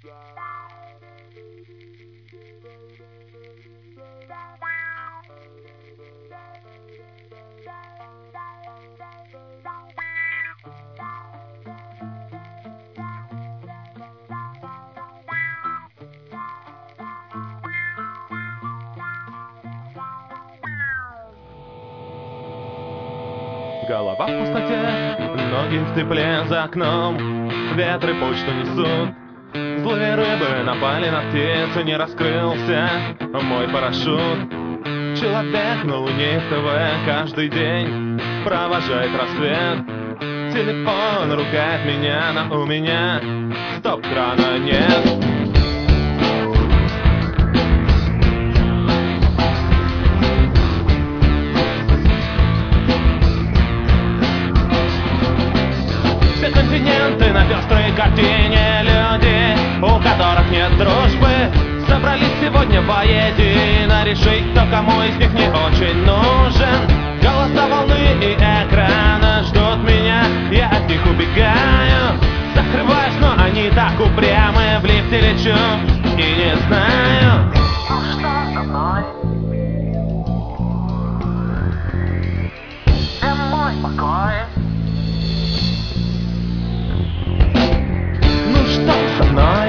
Голова в пустоте, ноги в тепле за окном, ветры почту несут. Злые рыбы напали на птицу, не раскрылся мой парашют. Человек на луне в ТВ каждый день провожает рассвет. Телефон ругает меня, но у меня стоп-крана нет. Континенты на пестрой картине, люди, у которых нет дружбы, собрались сегодня воедино решить, кто кому из них не очень нужен. Голоса волны и экрана ждут меня, я от них убегаю, закрываюсь, но они так упрямы, в лифте лечу и не знаю, что со мной. Где мой покой? Что со мной?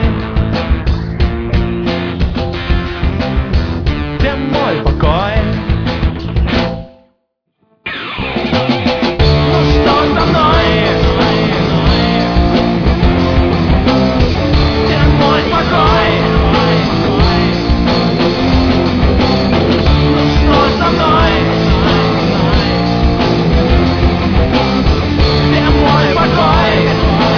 Где мой покой? Ну что со мной? Где мой покой? Ну что со мной? Где мой покой?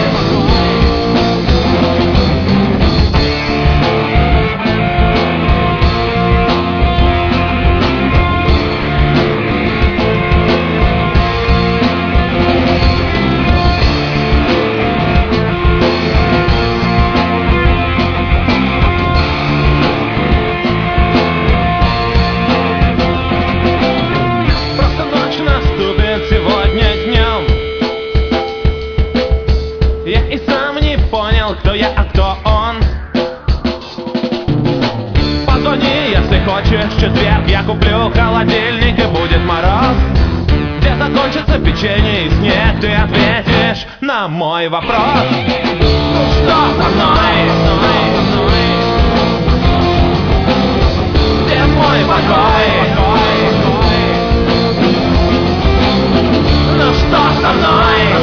Кто я, а кто он? Позвони, если хочешь, в четверг я куплю холодильник и будет мороз. Где закончится печенье и снег, ты ответишь на мой вопрос. Ну что со мной? Где мой покой? Ну что со мной?